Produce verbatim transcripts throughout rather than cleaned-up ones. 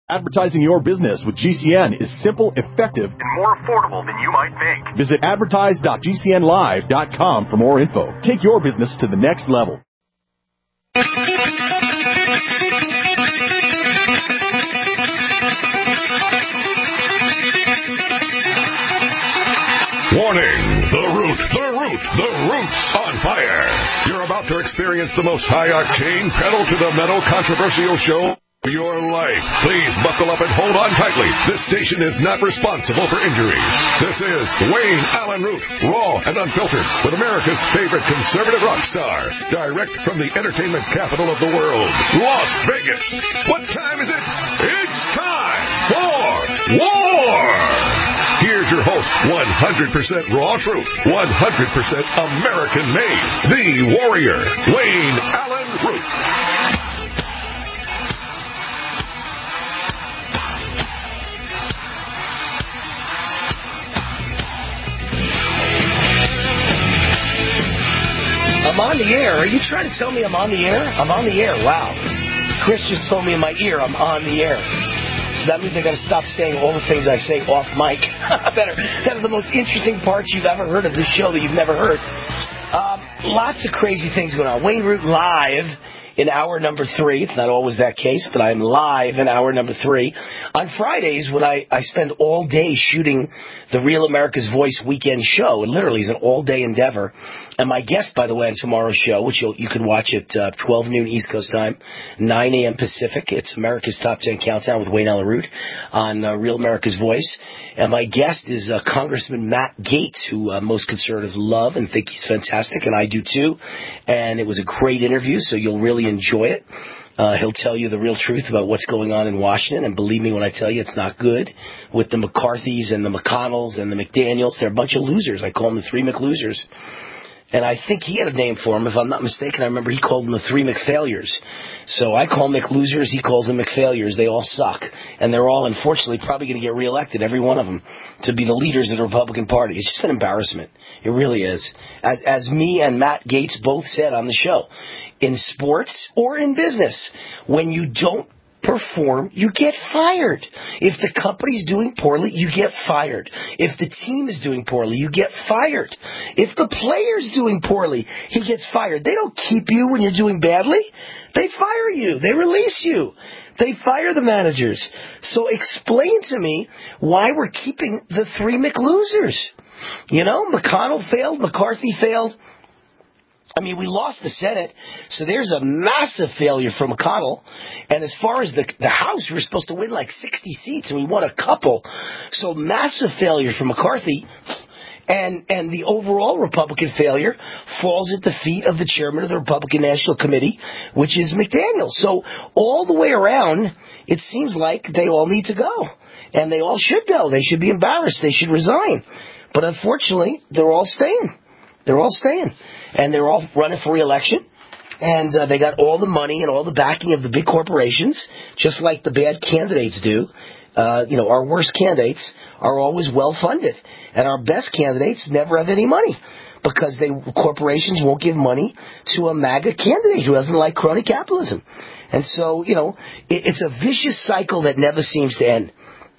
Advertising your business with G C N is simple, effective, and more affordable than you might think. Visit advertise dot g c n live dot com for more info. Take your business to the next level. Warning! The Root, the Root, the Root's on fire. You're about to experience the most high-octane, pedal-to-the-metal controversial show of your life. Please buckle up and hold on tightly. This station is not responsible for injuries. This is Wayne Allen Root, raw and unfiltered, with America's favorite conservative rock star, direct from the entertainment capital of the world, Las Vegas. What time is it? It's time for war! Here's your host, one hundred percent raw truth, one hundred percent American-made, the warrior, Wayne Allen Root. I'm on the air. Are you trying to tell me I'm on the air? I'm on the air. Wow. Chris just told me in my ear I'm on the air. So that means I got to stop saying all the things I say off mic. Better. That is the most interesting parts you've ever heard of this show that you've never heard. Um, lots of crazy things going on. Wayne Root live in hour number three. It's not always that case, but I'm live in hour number three. On Fridays, when I, I spend all day shooting the Real America's Voice weekend show, it literally is an all-day endeavor. And my guest, by the way, on tomorrow's show, which you'll, you can watch at uh, twelve noon East Coast time, nine a.m. Pacific. It's America's Top ten Countdown with Wayne Allen Root on uh, Real America's Voice. And my guest is uh, Congressman Matt Gaetz, who uh, most conservatives love and think he's fantastic, and I do too. And it was a great interview, so you'll really enjoy it. Uh, he'll tell you the real truth about what's going on in Washington, and believe me when I tell you it's not good with the McCarthys and the McConnells and the McDaniels. They're a bunch of losers. I call them the three McLosers. And I think he had a name for them, if I'm not mistaken. I remember he called them the three McFailures. So I call them McLosers, he calls them McFailures. They all suck. And they're all, unfortunately, probably going to get reelected, every one of them, to be the leaders of the Republican Party. It's just an embarrassment. It really is. As, as me and Matt Gaetz both said on the show, in sports or in business, when you don't perform, you get fired. If the company's doing poorly, you get fired. If the team is doing poorly, you get fired. If the player's doing poorly, he gets fired. They don't keep you when you're doing badly. They fire you. They release you. They fire the managers. So explain to me why we're keeping the three McLosers. You know, McConnell failed, McCarthy failed. I mean, we lost the Senate, so there's a massive failure for McConnell. And as far as the the House, we were supposed to win like sixty seats, and we won a couple. So massive failure for McCarthy. And and the overall Republican failure falls at the feet of the chairman of the Republican National Committee, which is McDaniel. So all the way around, it seems like they all need to go. And they all should go. They should be embarrassed. They should resign. But unfortunately, they're all staying. They're all staying. And they're all running for re-election. And uh, they got all the money and all the backing of the big corporations, just like the bad candidates do. Uh, you know, our worst candidates are always well-funded. And our best candidates never have any money because they corporations won't give money to a MAGA candidate who doesn't like crony capitalism. And so, you know, it, it's a vicious cycle that never seems to end.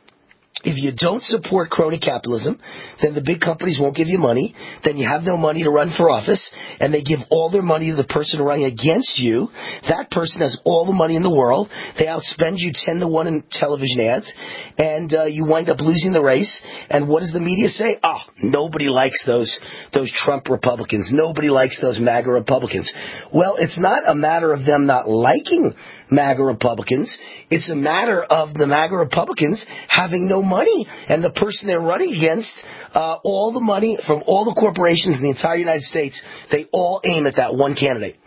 If you don't support crony capitalism, then the big companies won't give you money. Then you have no money to run for office, and they give all their money to the person running against you. That person has all the money in the world. They outspend you ten to one in television ads, and uh, you wind up losing the race. And what does the media say? Oh, nobody likes those those Trump Republicans. Nobody likes those MAGA Republicans. Well, it's not a matter of them not liking MAGA Republicans. It's a matter of the MAGA Republicans having no money, and the person they're running against, uh, all the money from all the corporations in the entire United States, they all aim at that one candidate.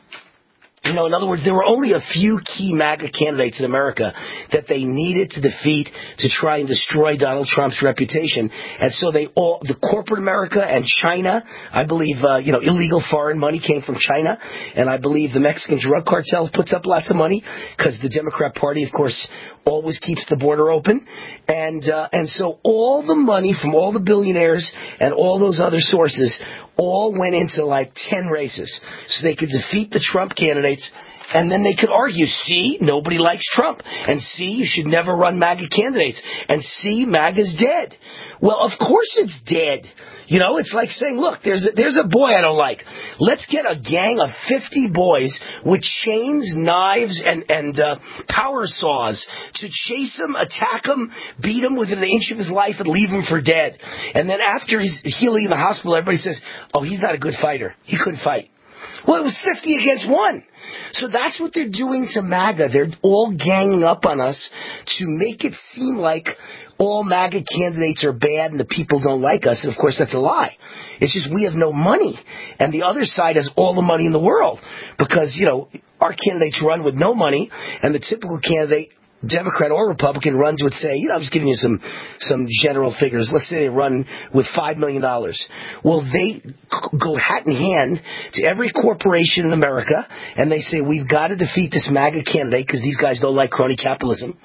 You know, in other words, there were only a few key MAGA candidates in America that they needed to defeat to try and destroy Donald Trump's reputation. And so they all, the corporate America and China, I believe, uh, you know, illegal foreign money came from China. And I believe the Mexican drug cartel puts up lots of money because the Democrat Party, of course, always keeps the border open. And, uh, and so all the money from all the billionaires and all those other sources all went into like ten races so they could defeat the Trump candidates And then they could argue, see, nobody likes Trump. And see, you should never run MAGA candidates. And see, MAGA's dead. Well, of course it's dead. You know, it's like saying, look, there's a, there's a boy I don't like. Let's get a gang of fifty boys with chains, knives, and, and uh, power saws to chase him, attack him, beat him within an inch of his life, and leave him for dead. And then after he's healing in the hospital, everybody says, oh, he's not a good fighter. He couldn't fight. Well, it was fifty against one. So that's what they're doing to MAGA. They're all ganging up on us to make it seem like all MAGA candidates are bad and the people don't like us. And, of course, that's a lie. It's just we have no money. And the other side has all the money in the world because, you know, our candidates run with no money, and the typical candidate, Democrat or Republican, runs with, say, you know, I'm just giving you some some general figures. Let's say they run with five million dollars. Well, they go hat in hand to every corporation in America, and they say, we've got to defeat this MAGA candidate because these guys don't like crony capitalism.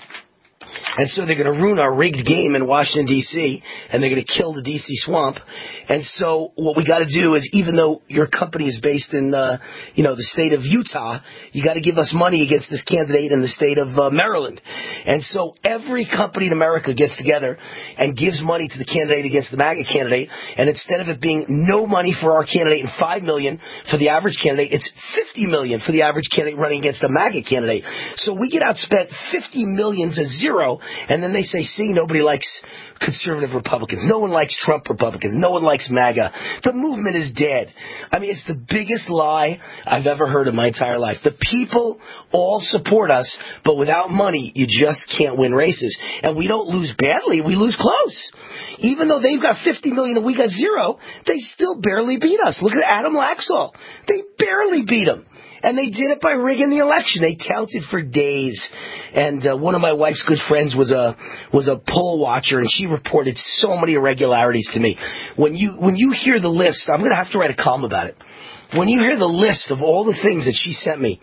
And so they're going to ruin our rigged game in Washington, D C, and they're going to kill the D C swamp. And so what we got to do is, even though your company is based in, uh, you know, the state of Utah, you got to give us money against this candidate in the state of uh, Maryland. And so every company in America gets together and gives money to the candidate against the MAGA candidate. And instead of it being no money for our candidate and five million dollars for the average candidate, it's fifty million dollars for the average candidate running against the MAGA candidate. So we get outspent fifty million dollars to zero. And then they say, see, nobody likes conservative Republicans. No one likes Trump Republicans. No one likes MAGA. The movement is dead. I mean, it's the biggest lie I've ever heard in my entire life. The people all support us, but without money, you just can't win races. And we don't lose badly. We lose close. Even though they've got fifty million and we got zero, they still barely beat us. Look at Adam Laxalt. They barely beat him. And they did it by rigging the election. They counted for days. And uh, one of my wife's good friends was a was a poll watcher, and she reported so many irregularities to me. When you when you hear the list, I'm going to have to write a column about it. When you hear the list of all the things that she sent me,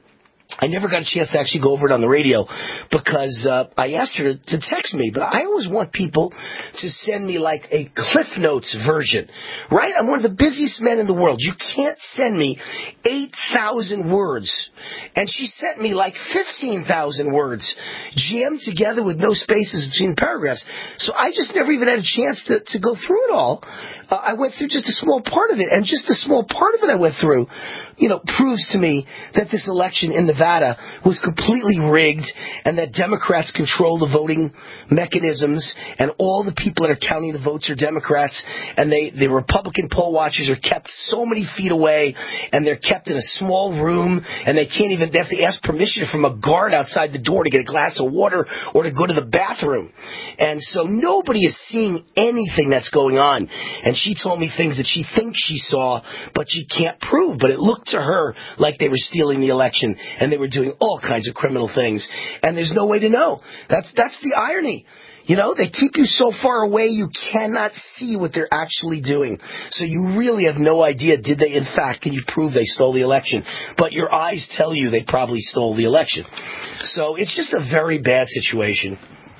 I never got a chance to actually go over it on the radio because uh, I asked her to, to text me. But I always want people to send me like a Cliff Notes version, right? I'm one of the busiest men in the world. You can't send me eight thousand words. And she sent me like fifteen thousand words jammed together with no spaces between paragraphs. So I just never even had a chance to, to go through it all. Uh, I went through just a small part of it. And just the small part of it I went through, you know, proves to me that this election in Nevada was completely rigged and that Democrats control the voting mechanisms and all the people that are counting the votes are Democrats, and they the Republican poll watchers are kept so many feet away, and they're kept in a small room, and they can't even, they have to ask permission from a guard outside the door to get a glass of water or to go to the bathroom. And so nobody is seeing anything that's going on. And she told me things that she thinks she saw, but she can't prove. But it looked to her like they were stealing the election, and they were doing all kinds of criminal things. And there's no way to know. That's that's the irony. You know, they keep you so far away you cannot see what they're actually doing. So you really have no idea, did they in fact, can you prove they stole the election? But your eyes tell you they probably stole the election. So it's just a very bad situation.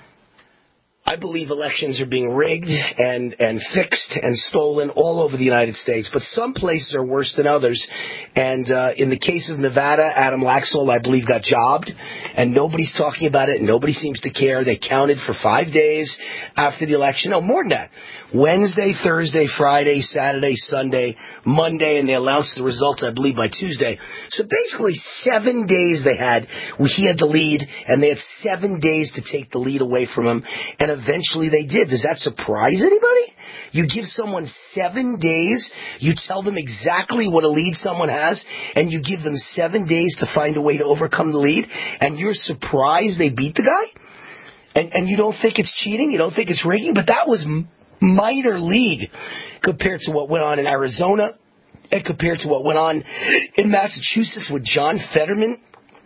I believe elections are being rigged and, and fixed and stolen all over the United States, but some places are worse than others. And uh, in the case of Nevada, Adam Laxalt, I believe, got jobbed, and nobody's talking about it, and nobody seems to care. They counted for five days after the election. No, more than that. Wednesday, Thursday, Friday, Saturday, Sunday, Monday, and they announced the results, I believe, by Tuesday. So basically seven days they had. He had the lead, and they had seven days to take the lead away from him, and eventually they did. Does that surprise anybody? You give someone seven days, you tell them exactly what a lead someone has, and you give them seven days to find a way to overcome the lead, and you're surprised they beat the guy? And, and you don't think it's cheating? You don't think it's rigging? But that was minor league compared to what went on in Arizona and compared to what went on in Massachusetts with John Fetterman.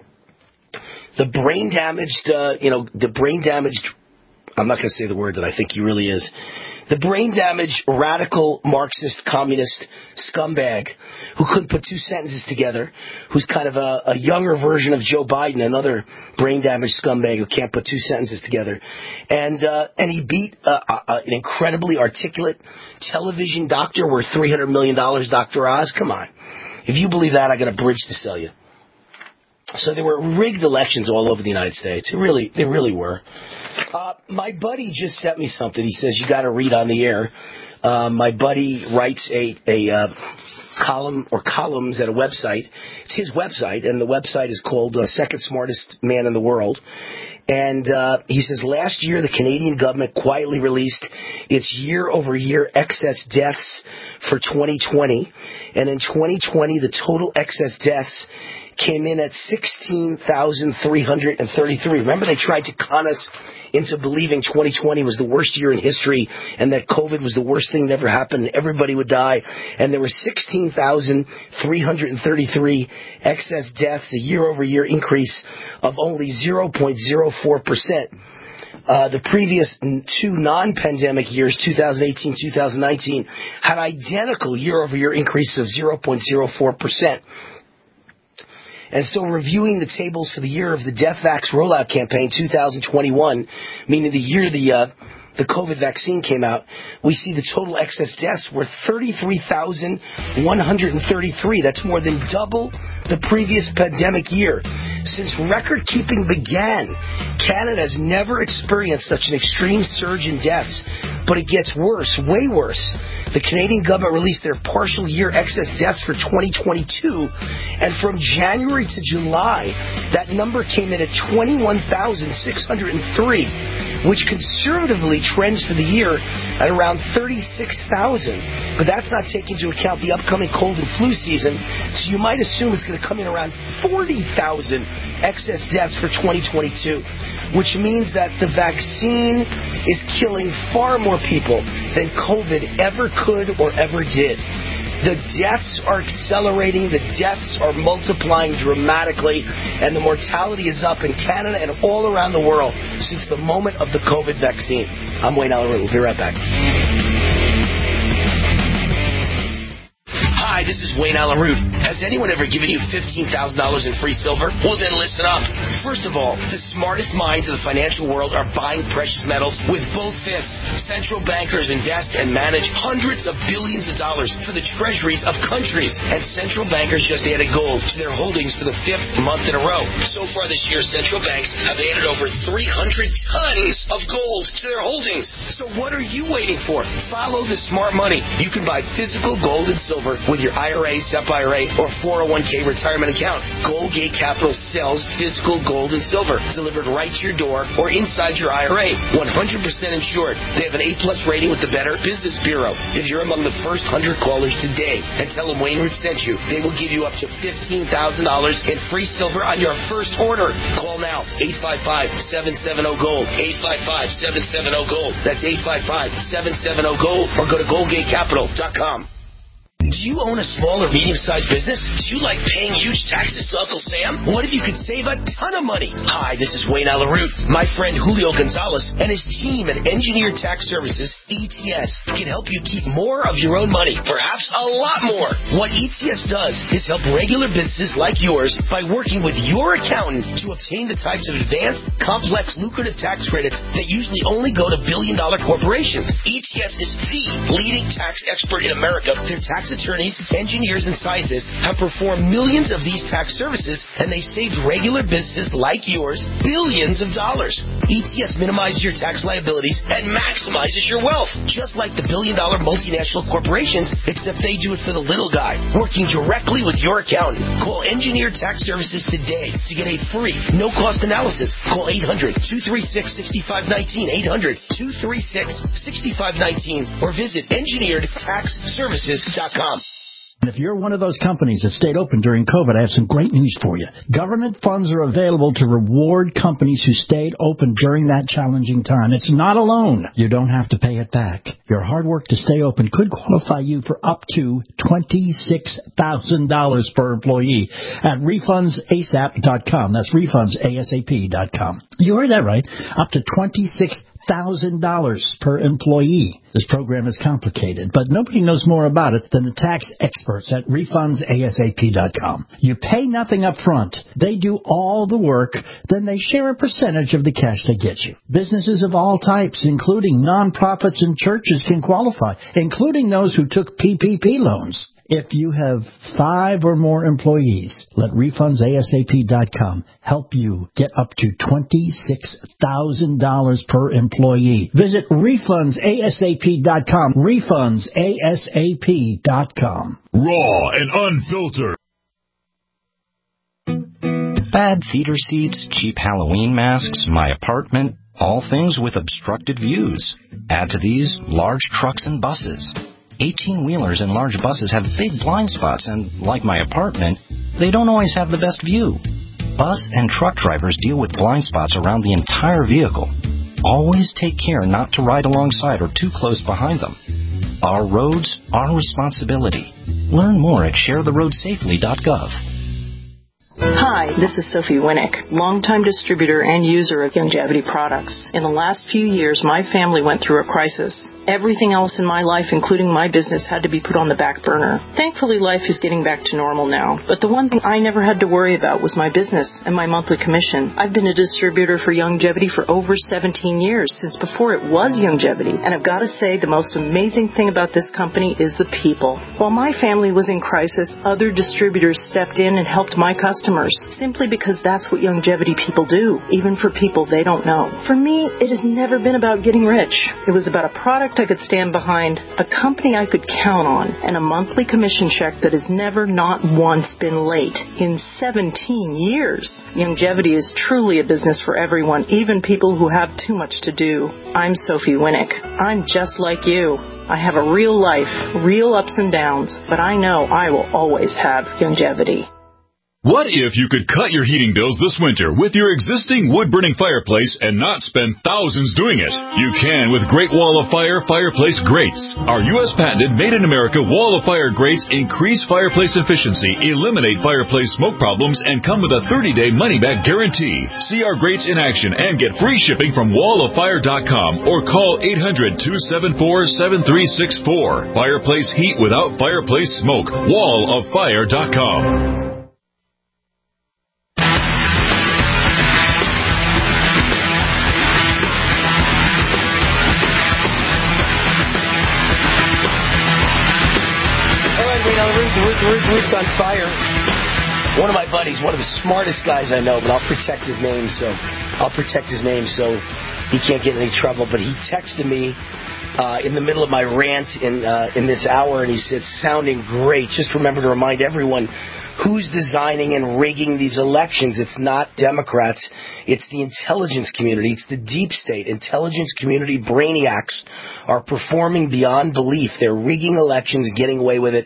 The brain damaged, uh, you know, the brain damaged, I'm not going to say the word that I think he really is, the brain damaged, radical, Marxist, communist scumbag who couldn't put two sentences together, who's kind of a, a younger version of Joe Biden, another brain damaged scumbag who can't put two sentences together. And uh, and he beat uh, uh, an incredibly articulate television doctor worth three hundred million dollars, Doctor Oz. Come on. If you believe that, I got a bridge to sell you. So there were rigged elections all over the United States. It really, they really were. Uh, my buddy just sent me something. He says, you got to read on the air. Uh, my buddy writes a, a uh, column or columns at a website. It's his website, and the website is called uh, Second Smartest Man in the World. And uh, he says, last year the Canadian government quietly released its year-over-year excess deaths for twenty twenty. And in twenty twenty, the total excess deaths came in at sixteen thousand three hundred thirty-three. Remember, they tried to con us into believing twenty twenty was the worst year in history and that COVID was the worst thing that ever happened and everybody would die. And there were sixteen thousand three hundred thirty-three excess deaths, a year-over-year increase of only zero point zero four percent. Uh, the previous two non-pandemic years, two thousand eighteen, two thousand nineteen, had identical year-over-year increases of zero point zero four percent. And so reviewing the tables for the year of the DeathVax rollout campaign, two thousand twenty-one, meaning the year the uh, the COVID vaccine came out, we see the total excess deaths were thirty-three thousand one hundred thirty-three. That's more than double the previous pandemic year. Since record-keeping began, Canada has never experienced such an extreme surge in deaths. But it gets worse, way worse. The Canadian government released their partial year excess deaths for twenty twenty-two, and from January to July, that number came in at twenty-one thousand six hundred three, which conservatively trends for the year at around thirty-six thousand. But that's not taking into account the upcoming cold and flu season, so you might assume it's going to come in around forty thousand excess deaths for twenty twenty-two, which means that the vaccine is killing far more people than COVID ever could or ever did. The deaths are accelerating, the deaths are multiplying dramatically, and the mortality is up in Canada and all around the world since the moment of the COVID vaccine. I'm Wayne Allyn. We'll be right back. Hi, this is Wayne Allyn Root. Has anyone ever given you fifteen thousand dollars in free silver? Well, then listen up. First of all, the smartest minds of the financial world are buying precious metals with both fists. Central bankers invest and manage hundreds of billions of dollars for the treasuries of countries. And central bankers just added gold to their holdings for the fifth month in a row. So far this year, central banks have added over three hundred tons of gold to their holdings. So what are you waiting for? Follow the smart money. You can buy physical gold and silver with your I R A, S E P I R A, or four oh one k retirement account. Goldgate Capital sells physical gold and silver delivered right to your door or inside your I R A. one hundred percent insured. They have an A plus rating with the Better Business Bureau. If you're among the first one hundred callers today and tell them Wayne Root sent you, they will give you up to fifteen thousand dollars in free silver on your first order. Call now, eight five five, seven seven zero, GOLD, eight five five, seven seven zero, GOLD. That's eight five five, seven seven zero, GOLD, or go to goldgate capital dot com. Do you own a small or medium-sized business? Do you like paying huge taxes to Uncle Sam? What if you could save a ton of money? Hi, this is Wayne Allyn Root. My friend Julio Gonzalez and his team at Engineered Tax Services, E T S, can help you keep more of your own money, perhaps a lot more. What E T S does is help regular businesses like yours by working with your accountant to obtain the types of advanced, complex, lucrative tax credits that usually only go to billion-dollar corporations. E T S is the leading tax expert in America. Their tax attorneys, engineers, and scientists have performed millions of these tax services, and they saved regular businesses like yours billions of dollars. E T S minimizes your tax liabilities and maximizes your wealth, just like the billion-dollar multinational corporations, except they do it for the little guy, working directly with your accountant. Call Engineered Tax Services today to get a free, no-cost analysis. Call eight hundred, two three six, six five one nine, eight hundred, two three six, six five one nine, or visit engineered tax services dot com. If you're one of those companies that stayed open during COVID, I have some great news for you. Government funds are available to reward companies who stayed open during that challenging time. It's not a loan. You don't have to pay it back. Your hard work to stay open could qualify you for up to twenty-six thousand dollars per employee at refunds A S A P dot com. That's refunds A S A P dot com. You heard that right. Up to twenty-six thousand dollars per employee. This program is complicated, but nobody knows more about it than the tax experts at refunds A S A P dot com. You pay nothing up front. They do all the work, then they share a percentage of the cash they get you. Businesses of all types, including nonprofits and churches, can qualify, including those who took P P P loans. If you have five or more employees, let refunds A S A P dot com help you get up to twenty-six thousand dollars per employee. Visit refunds A S A P dot com. refunds A S A P dot com. Raw and unfiltered. Bad theater seats, cheap Halloween masks, my apartment, all things with obstructed views. Add to these large trucks and buses. eighteen-wheelers and large buses have big blind spots, and like my apartment, they don't always have the best view. Bus and truck drivers deal with blind spots around the entire vehicle. Always take care not to ride alongside or too close behind them. Our roads, our responsibility. Learn more at share the road safely dot gov. Hi, this is Sophie Winnick, longtime distributor and user of Youngevity products. In the last few years, my family went through a crisis. Everything else in my life, including my business, had to be put on the back burner. Thankfully, life is getting back to normal now. But the one thing I never had to worry about was my business and my monthly commission. I've been a distributor for Youngevity for over seventeen years, since before it was Youngevity. And I've got to say, the most amazing thing about this company is the people. While my family was in crisis, other distributors stepped in and helped my customers, simply because that's what Youngevity people do, even for people they don't know. For me, it has never been about getting rich. It was about a product I could stand behind, a company I could count on, and a monthly commission check that has never not once been late in seventeen years. Youngevity is truly a business for everyone, even people who have too much to do. I'm Sophie Winnick. I'm just like you. I have a real life, real ups and downs, but I know I will always have Youngevity. What if you could cut your heating bills this winter with your existing wood-burning fireplace and not spend thousands doing it? You can with Great Wall of Fire Fireplace Grates. Our U S patented made-in-America Wall of Fire grates increase fireplace efficiency, eliminate fireplace smoke problems, and come with a thirty-day money-back guarantee. See our grates in action and get free shipping from wall of fire dot com or call eight hundred, two seven four, seven three six four. Fireplace heat without fireplace smoke. wall of fire dot com. Roots on Fire. One of my buddies, one of the smartest guys I know, but I'll protect his name, so I'll protect his name so he can't get in any trouble. But he texted me uh, in the middle of my rant in uh, in this hour, and he said, "Sounding great. Just remember to remind everyone who's designing and rigging these elections. It's not Democrats. It's the intelligence community. It's the deep state. Intelligence community brainiacs are performing beyond belief. They're rigging elections, getting away with it.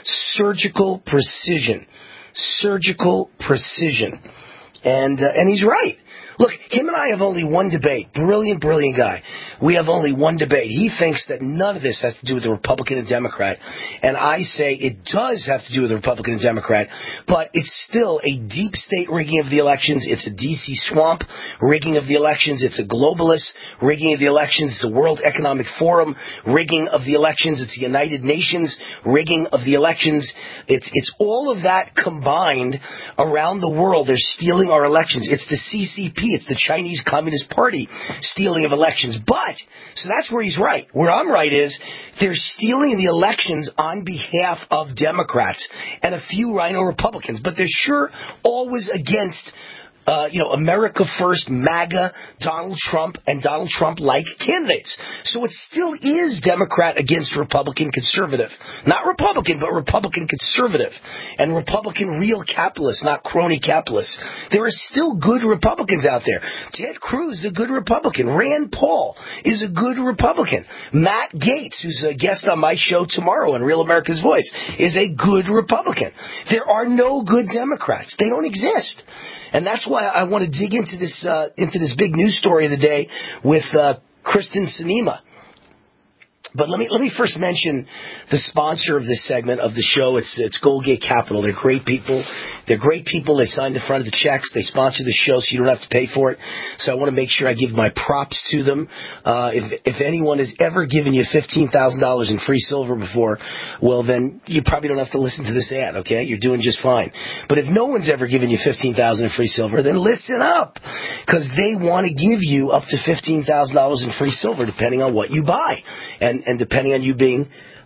Surgical precision. Surgical precision." And, uh, and he's right. Look, him and I have only one debate. Brilliant, brilliant guy. We have only one debate. He thinks that none of this has to do with the Republican and Democrat. And I say it does have to do with the Republican and Democrat, but it's still a deep state rigging of the elections. It's a D C swamp rigging of the elections. It's a globalist rigging of the elections. It's a World Economic Forum rigging of the elections. It's the United Nations rigging of the elections. It's, it's all of that combined around the world. They're stealing our elections. It's the C C P. It's the Chinese Communist Party stealing of elections. But, so that's where he's right. Where I'm right is they're stealing the elections on behalf of Democrats and a few rhino Republicans. But they're sure always against Uh, you know, America First, MAGA, Donald Trump, and Donald Trump-like candidates. So it still is Democrat against Republican conservative. Not Republican, but Republican conservative. And Republican real capitalists, not crony capitalists. There are still good Republicans out there. Ted Cruz is a good Republican. Rand Paul is a good Republican. Matt Gaetz, who's a guest on my show tomorrow on Real America's Voice, is a good Republican. There are no good Democrats. They don't exist. And that's why I want to dig into this uh, into this big news story of the day with uh, Kristen Sinema. But let me let me first mention the sponsor of this segment of the show. It's it's Goldgate Capital. They're great people. They're great people. They signed the front of the checks. They sponsor the show, so you don't have to pay for it. So I want to make sure I give my props to them. Uh, if if anyone has ever given you fifteen thousand dollars in free silver before, well, then you probably don't have to listen to this ad, okay? You're doing just fine. But if no one's ever given you fifteen thousand dollars in free silver, then listen up, because they want to give you up to fifteen thousand dollars in free silver depending on what you buy. And and depending on you being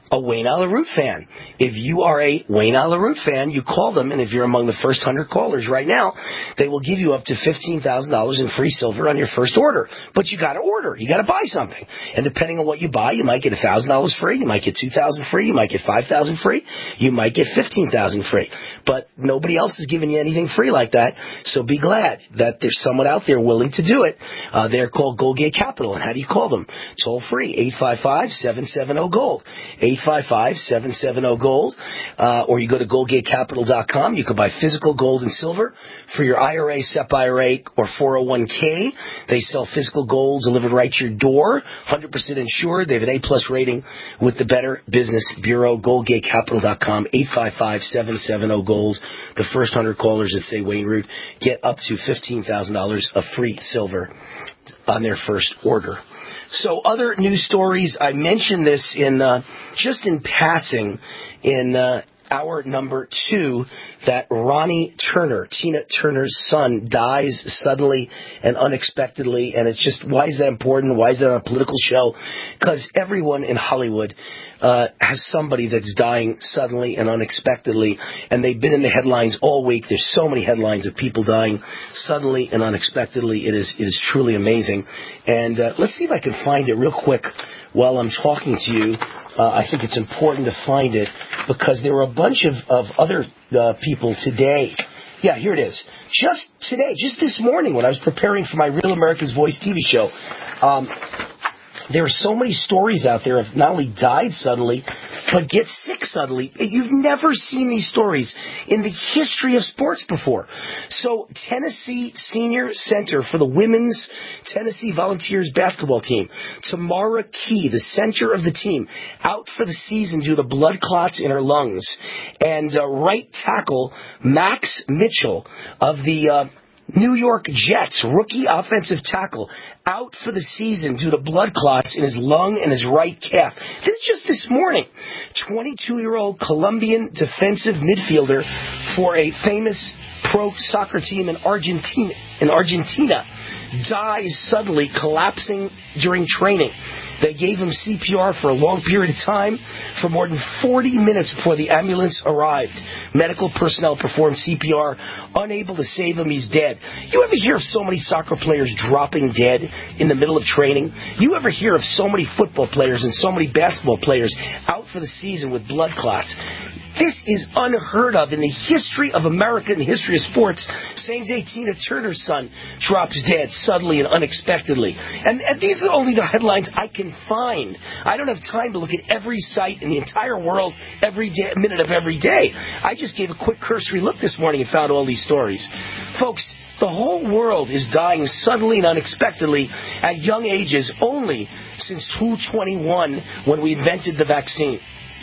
a Wayne Allyn Root fan. If you are a Wayne Allyn Root fan, you call them, and if you're among the first one hundred callers right now, they will give you up to fifteen thousand dollars in free silver on your first order. But you got to order. You got to buy something. And depending on what you buy, you might get one thousand dollars free, you might get two thousand dollars free, you might get five thousand dollars free, you might get fifteen thousand dollars free. But nobody else is giving you anything free like that, so be glad that there's someone out there willing to do it. Uh, they're called Goldgate Capital, and how do you call them? Toll free, eight five five, seven seven zero, GOLD, eight five five, seven seven zero, GOLD, uh, or you go to goldgate capital dot com. You can buy physical gold and silver for your I R A, S E P I R A, or four oh one k. They sell physical gold delivered right to your door, one hundred percent insured. They have an A-plus rating with the Better Business Bureau, goldgate capital dot com, eight five five, seven seven zero, GOLD. The first one hundred callers that say Wayne Root get up to fifteen thousand dollars of free silver on their first order. So other news stories, I mentioned this in uh, just in passing in uh, hour number two, that Ronnie Turner, Tina Turner's son, dies suddenly and unexpectedly. And it's just, why is that important? Why is that on a political show? Because everyone in Hollywood uh, has somebody that's dying suddenly and unexpectedly. And they've been in the headlines all week. There's so many headlines of people dying suddenly and unexpectedly. It is, it is truly amazing. And uh, let's see if I can find it real quick while I'm talking to you. Uh, I think it's important to find it because there were a bunch of, of other uh, people today. Yeah, here it is. Just today, just this morning when I was preparing for my Real America's Voice T V show, um, there are so many stories out there of not only died suddenly, but get sick suddenly. You've never seen these stories in the history of sports before. So Tennessee Senior Center for the women's Tennessee Volunteers basketball team, Tamara Key, the center of the team, out for the season due to blood clots in her lungs. And uh, right tackle Max Mitchell of the uh, New York Jets, rookie offensive tackle, out for the season due to blood clots in his lung and his right calf. This is just this morning. twenty-two-year-old Colombian defensive midfielder for a famous pro soccer team in Argentina, in Argentina dies suddenly, collapsing during training. They gave him C P R for a long period of time, for more than forty minutes before the ambulance arrived. Medical personnel performed C P R, unable to save him. He's dead. You ever hear of so many soccer players dropping dead in the middle of training? You ever hear of so many football players and so many basketball players out for the season with blood clots? This is unheard of in the history of America, in the history of sports. Same day Tina Turner's son drops dead suddenly and unexpectedly. And, and these are only the headlines I can find. I don't have time to look at every site in the entire world every day, minute of every day. I just gave a quick cursory look this morning and found all these stories. Folks, the whole world is dying suddenly and unexpectedly at young ages only since two twenty-one, when we invented the vaccine.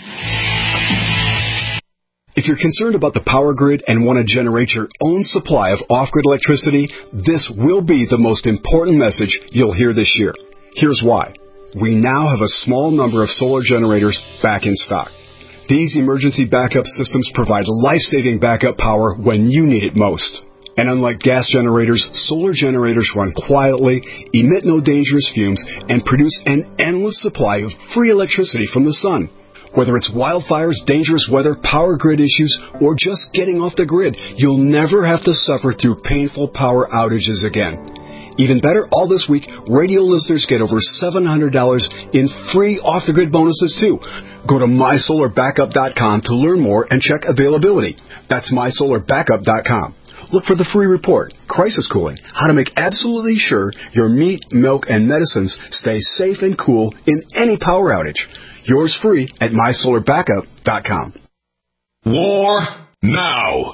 If you're concerned about the power grid and want to generate your own supply of off-grid electricity, this will be the most important message you'll hear this year. Here's why. We now have a small number of solar generators back in stock. These emergency backup systems provide life-saving backup power when you need it most. And unlike gas generators, solar generators run quietly, emit no dangerous fumes, and produce an endless supply of free electricity from the sun. Whether it's wildfires, dangerous weather, power grid issues, or just getting off the grid, you'll never have to suffer through painful power outages again. Even better, all this week, radio listeners get over seven hundred dollars in free off-the-grid bonuses, too. Go to my solar backup dot com to learn more and check availability. That's my solar backup dot com. Look for the free report, Crisis Cooling, how to make absolutely sure your meat, milk, and medicines stay safe and cool in any power outage. Yours free at my solar backup dot com. War now.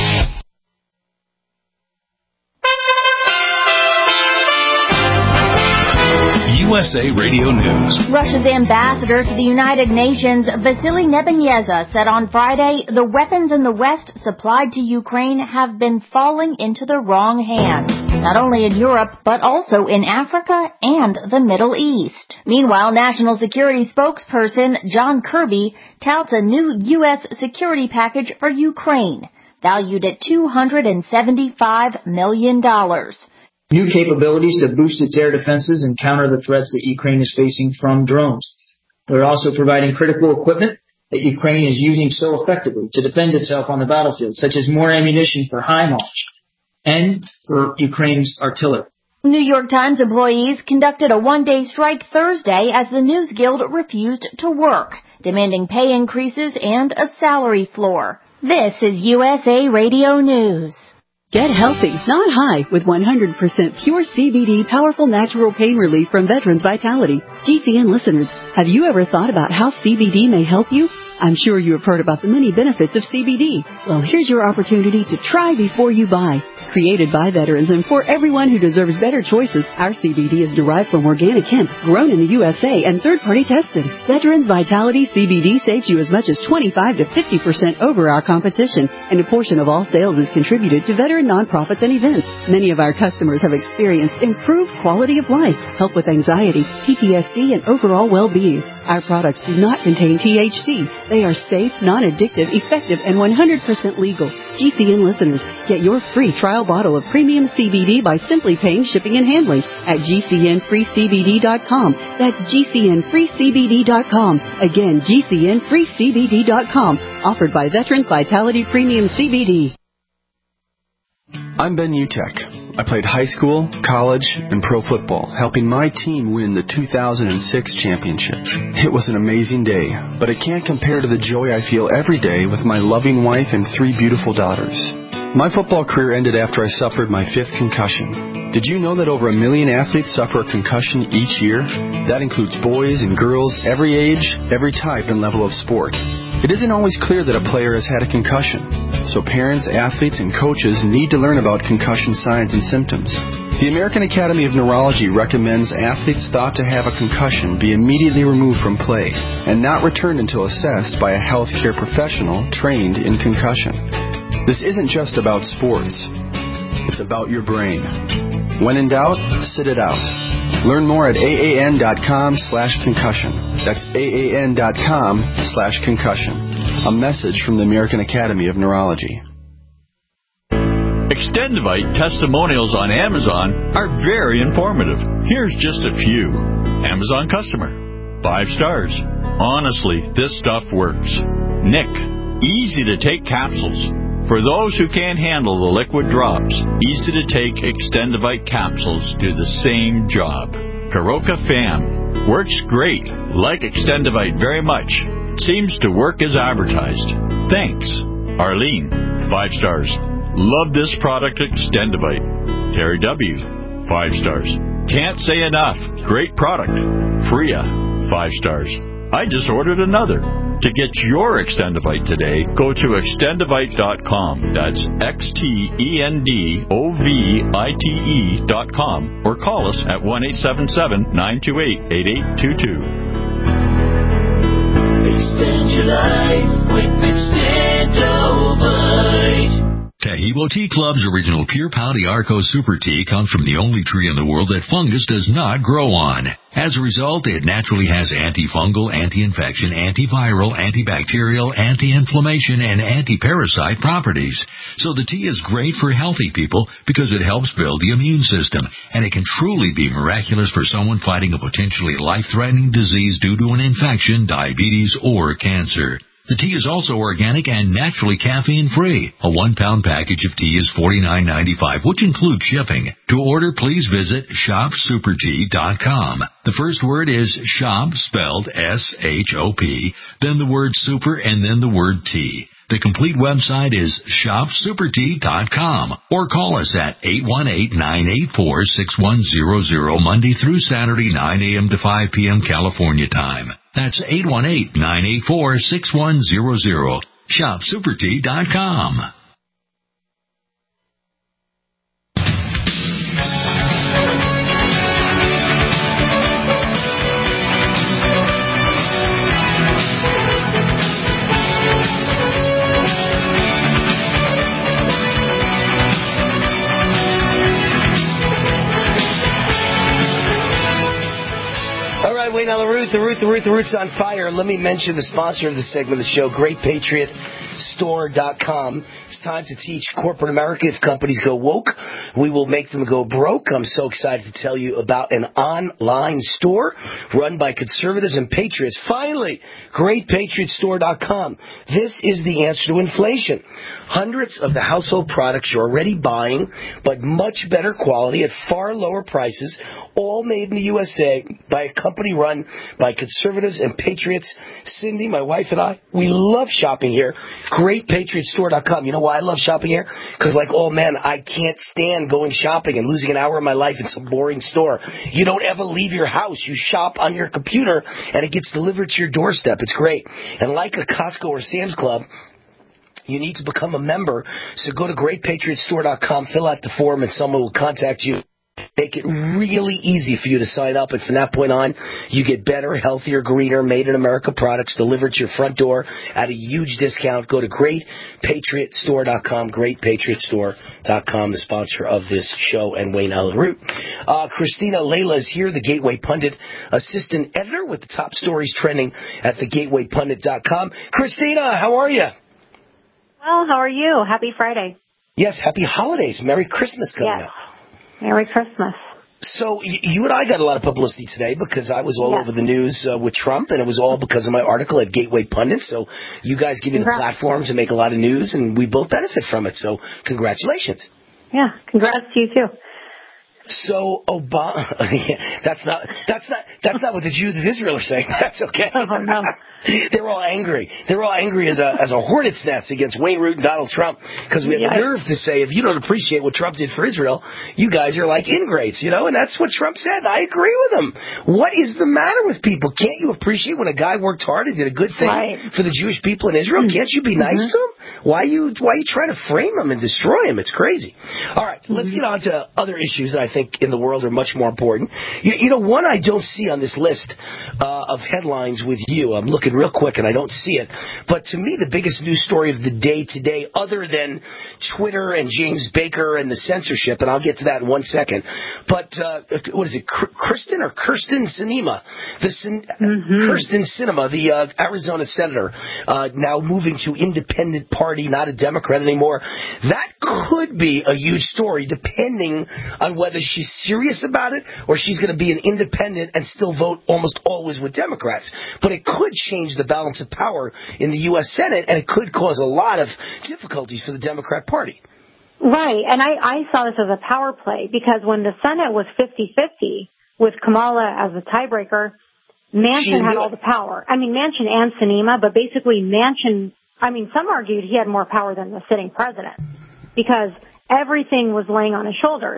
U S A Radio News. Russia's ambassador to the United Nations, Vasily Nebenzia, said on Friday the weapons in the West supplied to Ukraine have been falling into the wrong hands, not only in Europe, but also in Africa and the Middle East. Meanwhile, National Security spokesperson John Kirby touts a new U S security package for Ukraine, valued at two hundred seventy-five million dollars. New capabilities to boost its air defenses and counter the threats that Ukraine is facing from drones. We're also providing critical equipment that Ukraine is using so effectively to defend itself on the battlefield, such as more ammunition for HIMARS and for Ukraine's artillery. New York Times employees conducted a one-day strike Thursday as the News Guild refused to work, demanding pay increases and a salary floor. This is U S A Radio News. Get healthy, not high, with one hundred percent pure C B D powerful natural pain relief from Veterans Vitality. G C N listeners, have you ever thought about how C B D may help you? I'm sure you have heard about the many benefits of C B D. Well, here's your opportunity to try before you buy. Created by veterans and for everyone who deserves better choices, our C B D is derived from organic hemp, grown in the U S A and third-party tested. Veterans Vitality C B D saves you as much as twenty-five to fifty percent over our competition, and a portion of all sales is contributed to veteran nonprofits and events. Many of our customers have experienced improved quality of life, help with anxiety, P T S D, and overall well-being. Our products do not contain T H C. They are safe, non-addictive, effective, and one hundred percent legal. G C N listeners, get your free trial bottle of premium C B D by simply paying shipping and handling at G C N free C B D dot com. That's G C N free C B D dot com. Again, G C N free C B D dot com. Offered by Veterans Vitality Premium C B D. I'm Ben Utek. I played high school, college, and pro football, helping my team win the two thousand six championship. It was an amazing day, but it can't compare to the joy I feel every day with my loving wife and three beautiful daughters. My football career ended after I suffered my fifth concussion. Did you know that over a million athletes suffer a concussion each year? That includes boys and girls, every age, every type and level of sport. It isn't always clear that a player has had a concussion, so parents, athletes, and coaches need to learn about concussion signs and symptoms. The American Academy of Neurology recommends athletes thought to have a concussion be immediately removed from play and not returned until assessed by a healthcare professional trained in concussion. This isn't just about sports. It's about your brain. When in doubt, sit it out. Learn more at A A N dot com slash concussion. That's A A N dot com slash concussion. A message from the American Academy of Neurology. Extendivite testimonials on Amazon are very informative. Here's just a few. Amazon customer. Five stars. Honestly, this stuff works. Nick. Easy to take capsules. For those who can't handle the liquid drops, easy to take Extendivite capsules do the same job. Karoka Fam. Works great. Like Extendivite very much. Seems to work as advertised. Thanks. Arlene. Five stars. Love this product, Extendivite. Terry W. Five stars. Can't say enough. Great product. Freya. Five stars. I just ordered another. To get your Extendivite today, go to extendivite dot com. That's X T E N D O V I T E dot com. Or call us at one eight seven seven, nine two eight, eight eight two two. Extend your life with Extendivite. Taheebo Tea Club's original Pure Pau d'Arco Super Tea comes from the only tree in the world that fungus does not grow on. As a result, it naturally has antifungal, anti-infection, antiviral, antibacterial, anti-inflammation, and anti-parasite properties. So the tea is great for healthy people because it helps build the immune system, and it can truly be miraculous for someone fighting a potentially life-threatening disease due to an infection, diabetes, or cancer. The tea is also organic and naturally caffeine-free. A one-pound package of tea is forty-nine ninety-five, which includes shipping. To order, please visit shop super tea dot com. The first word is shop, spelled S H O P, then the word super, and then the word tea. The complete website is shop super tea dot com, or call us at eight one eight, nine eight four, six one zero zero Monday through Saturday, nine a.m. to five p.m. California time. That's eight one eight, nine eight four, six one zero zero. shop super tea dot com. Wayne Ella Ruth, the Ruth, the Ruth, the Ruth's on fire. Let me mention the sponsor of the segment of the show, Great Patriot Store dot com. It's time to teach corporate America. If companies go woke, we will make them go broke. I'm so excited to tell you about an online store run by conservatives and patriots. Finally, Great Patriot Store dot com. This is the answer to inflation. Hundreds of the household products you're already buying, but much better quality at far lower prices, all made in the U S A by a company run by conservatives and patriots. Cindy, my wife, and I, we love shopping here. Great Patriot Store dot com. You know why I love shopping here? Because, like, oh, man, I can't stand going shopping and losing an hour of my life in some boring store. You don't ever leave your house. You shop on your computer, and it gets delivered to your doorstep. It's great. And like a Costco or Sam's Club, you need to become a member. So go to Great Patriot Store dot com, fill out the form, and someone will contact you. Make it really easy for you to sign up, and from that point on, you get better, healthier, greener, made-in-America products delivered to your front door at a huge discount. Go to Great Patriot Store dot com, Great Patriot Store dot com, the sponsor of this show, and Wayne Allen Root. Uh, Christina Layla is here, the Gateway Pundit, assistant editor with the top stories trending at the gateway pundit dot com. Christina, how are you? Well, how are you? Happy Friday. Yes, happy holidays. Merry Christmas coming yes. up. Merry Christmas. So y- you and I got a lot of publicity today because I was all yes. over the news uh, with Trump, and it was all because of my article at Gateway Pundit. So you guys give me the platform to make a lot of news, and we both benefit from it. So congratulations. Yeah, congrats to you too. So Obama, yeah, that's not that's not that's not what the Jews of Israel are saying. That's okay. Oh, no. They're all angry. They're all angry as a as a hornet's nest against Wayne Root and Donald Trump because we have the nerve to say, if you don't appreciate what Trump did for Israel, you guys are like ingrates, you know. And that's what Trump said. I agree with him. What is the matter with people? Can't you appreciate when a guy worked hard and did a good thing right. for the Jewish people in Israel? Can't you be nice mm-hmm. to him? Why are you why are you trying to frame him and destroy him? It's crazy. All right, mm-hmm. let's get on to other issues that I think in the world are much more important. You, you know, one I don't see on this list uh, of headlines with you. I'm looking real quick and I don't see it. But to me, the biggest news story of the day today, other than Twitter and James Baker and the censorship, and I'll get to that in one second. But uh, what is it, Kristen or Kirsten Sinema? The Sin- mm-hmm. Kirsten Sinema, the uh, Arizona senator, uh, now moving to independent party, not a Democrat anymore. That could be a huge story, depending on whether she's serious about it or she's going to be an independent and still vote almost always with Democrats. But it could change the balance of power in the U S Senate, and it could cause a lot of difficulties for the Democrat Party. Right, and I, I saw this as a power play because when the Senate was fifty-fifty with Kamala as the tiebreaker, Manchin had all the power. I mean, Manchin and Sinema, but basically Manchin, I mean, some argued he had more power than the sitting president because everything was laying on his shoulders.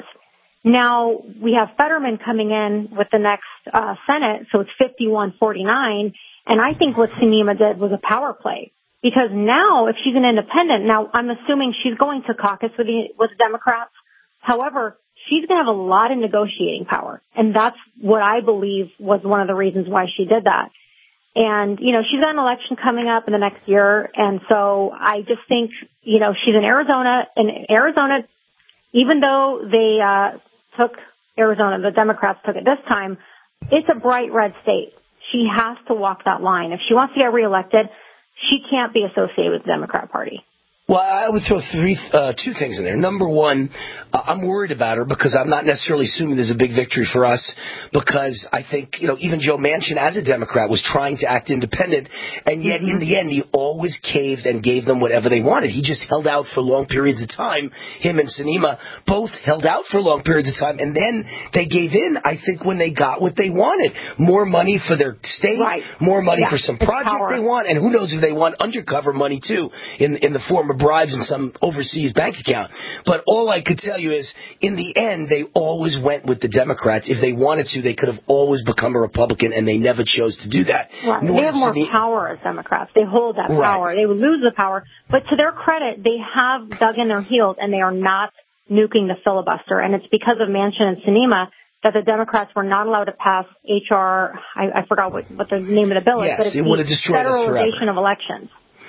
Now, we have Fetterman coming in with the next uh, Senate, so it's fifty-one forty-nine, and I think what Sinema did was a power play. Because now, if she's an independent, now I'm assuming she's going to caucus with the, with Democrats. However, she's going to have a lot of negotiating power, and that's what I believe was one of the reasons why she did that. And, you know, she's got an election coming up in the next year, and so I just think, you know, she's in Arizona, and Arizona, even though they uh took Arizona, the Democrats took it this time, it's a bright red state. She has to walk that line. If she wants to get reelected, she can't be associated with the Democrat Party. Well, I would throw three, uh, two things in there. Number one, uh, I'm worried about her because I'm not necessarily assuming there's a big victory for us because I think, you know, even Joe Manchin as a Democrat was trying to act independent, and yet mm-hmm. in the end he always caved and gave them whatever they wanted. He just held out for long periods of time. Him and Sinema both held out for long periods of time, and then they gave in, I think, when they got what they wanted. More money for their state, right. more money yeah. for some project they want, and who knows if they want undercover money, too, in, in the form of bribes in some overseas bank account. But all I could tell you is, in the end, they always went with the Democrats. If they wanted to, they could have always become a Republican, and they never chose to do that. Right. They have more Sine- power as Democrats. They hold that power. Right. They would lose the power. But to their credit, they have dug in their heels, and they are not nuking the filibuster. And it's because of Manchin and Sinema that the Democrats were not allowed to pass H R, I, I forgot what, what the name of the bill is, yes, but it's it the would have destroyed us forever. Federalization of elections.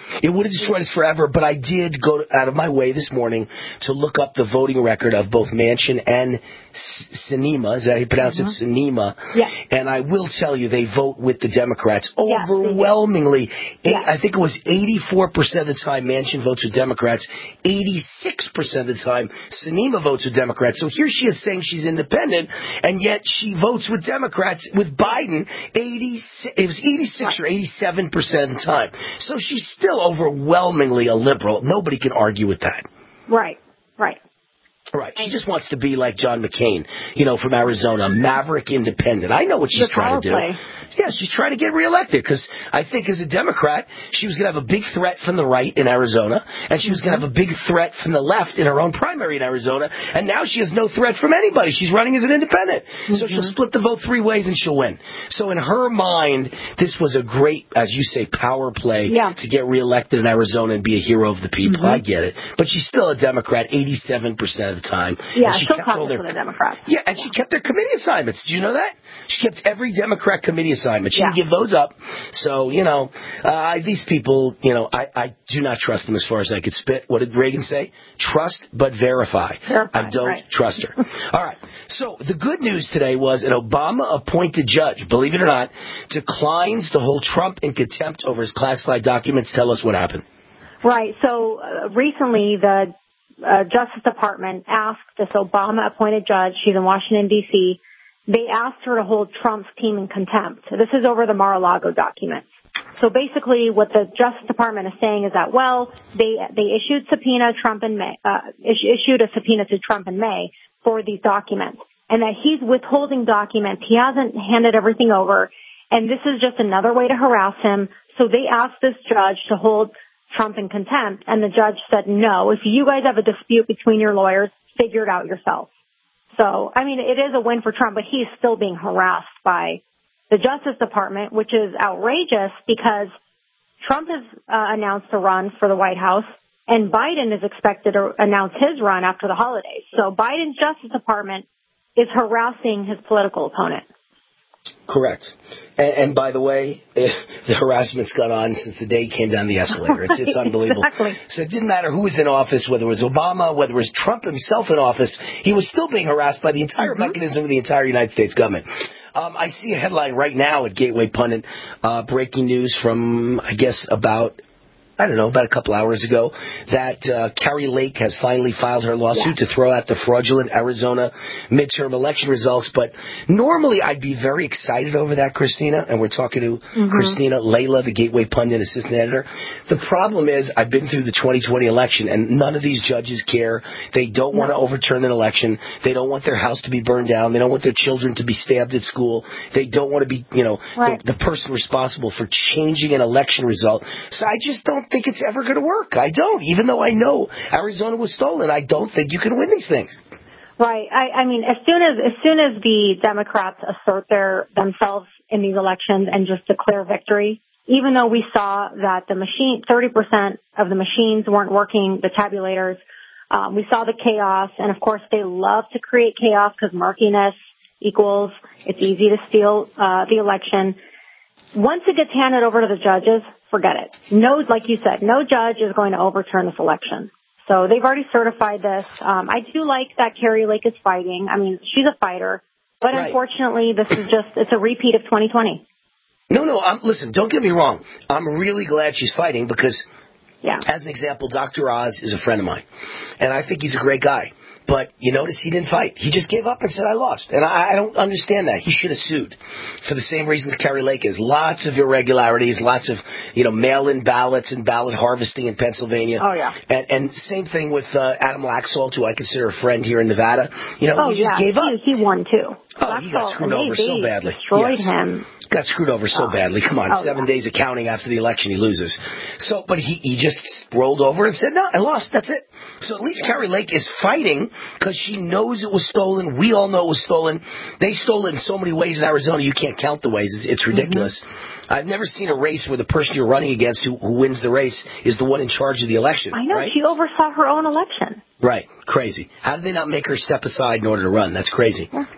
It would have destroyed us forever, but I did go out of my way this morning to look up the voting record of both Manchin and Sinema. Is that how you pronounce mm-hmm. it? Sinema. Yeah. And I will tell you, they vote with the Democrats yes, overwhelmingly. Yes. I think it was eighty-four percent of the time Manchin votes with Democrats, eighty-six percent of the time Sinema votes with Democrats. So here she is saying she's independent, and yet she votes with Democrats. With Biden, eighty, it was eighty-six right. or eighty-seven percent of the time. So she's still overwhelmingly a liberal. Nobody can argue with that. Right, right. Right. She just wants to be like John McCain, you know, from Arizona, maverick independent. I know what she's the trying to do. Play. Yeah, she's trying to get reelected because I think as a Democrat, she was going to have a big threat from the right in Arizona, and she was going to have a big threat from the left in her own primary in Arizona, and now she has no threat from anybody. She's running as an independent. Mm-hmm. So she'll split the vote three ways and she'll win. So in her mind, this was a great, as you say, power play yeah. to get reelected in Arizona and be a hero of the people. Mm-hmm. I get it. But she's still a Democrat eighty-seven percent of the time. Yeah, she she'll kept caucus all their, for the Democrats. Yeah, and she kept their committee assignments. Do you know that? She kept every Democrat committee assignment. She yeah. didn't give those up. So, you know, uh, these people, you know, I, I do not trust them as far as I could spit. What did Reagan say? Trust but verify. Verify I don't right. trust her. All right. So the good news today was an Obama-appointed judge, believe it or not, declines to hold Trump in contempt over his classified documents. Tell us what happened. Right. So uh, recently the uh, Justice Department asked this Obama-appointed judge, she's in Washington, D C, they asked her to hold Trump's team in contempt. This is over the Mar-a-Lago documents. So basically what the Justice Department is saying is that, well, they they issued subpoena Trump in May, uh, issued a subpoena to Trump in May for these documents, and that he's withholding documents. He hasn't handed everything over, and this is just another way to harass him. So they asked this judge to hold Trump in contempt, and the judge said, no, if you guys have a dispute between your lawyers, figure it out yourself. So, I mean, it is a win for Trump, but he's still being harassed by the Justice Department, which is outrageous because Trump has uh, announced a run for the White House, and Biden is expected to announce his run after the holidays. So Biden's Justice Department is harassing his political opponent. Correct. And, and by the way, the harassment's gone on since the day he came down the escalator. It's, it's unbelievable. Exactly. So it didn't matter who was in office, whether it was Obama, whether it was Trump himself in office, he was still being harassed by the entire mm-hmm. mechanism of the entire United States government. Um, I see a headline right now at Gateway Pundit, uh, breaking news from, I guess, about... I don't know, about a couple hours ago, that uh, Kari Lake has finally filed her lawsuit yeah. to throw out the fraudulent Arizona midterm election results. But normally I'd be very excited over that, Christina, and we're talking to mm-hmm. Christina Layla, the Gateway Pundit assistant editor. The problem is I've been through the twenty twenty election, and none of these judges care. They don't no. want to overturn an election. They don't want their house to be burned down. They don't want their children to be stabbed at school. They don't want to be, you know, right. the, the person responsible for changing an election result. So I just don't think it's ever going to work. I don't. Even though I know Arizona was stolen, I don't think you can win these things. Right. I, I mean, as soon as as soon as the Democrats assert their themselves in these elections and just declare victory, even though we saw that the machine, thirty percent of the machines weren't working, the tabulators, um, we saw the chaos, and of course they love to create chaos because murkiness equals it's easy to steal uh, the election. Once it gets handed over to the judges, forget it. No, like you said, no judge is going to overturn this election. So they've already certified this. Um, I do like that Kari Lake is fighting. I mean, she's a fighter. But right. unfortunately, this is just, it's a repeat of twenty twenty. No, no, um, listen, don't get me wrong. I'm really glad she's fighting because, yeah. as an example, Doctor Oz is a friend of mine. And I think he's a great guy. But you notice he didn't fight. He just gave up and said, I lost. And I, I don't understand that. He should have sued for the same reasons Kari Lake is. Lots of irregularities, lots of, you know, mail-in ballots and ballot harvesting in Pennsylvania. Oh, yeah. And, and same thing with uh, Adam Laxalt, who I consider a friend here in Nevada. You know, oh, he just yeah. gave up. He, he won, too. Oh, Laxalt, he got screwed over so badly. destroyed yes. him. Got screwed over so oh. badly. Come on, oh, seven yeah. days of counting after the election, he loses. So, but he, he just rolled over and said, no, I lost. That's it. So at least yeah. Kari Lake is fighting because she knows it was stolen. We all know it was stolen. They stole it in so many ways in Arizona, you can't count the ways. It's, it's ridiculous. Mm-hmm. I've never seen a race where the person you're running against who, who wins the race is the one in charge of the election. I know. Right? She oversaw her own election. Right. Crazy. How did they not make her step aside in order to run? That's crazy. Yeah.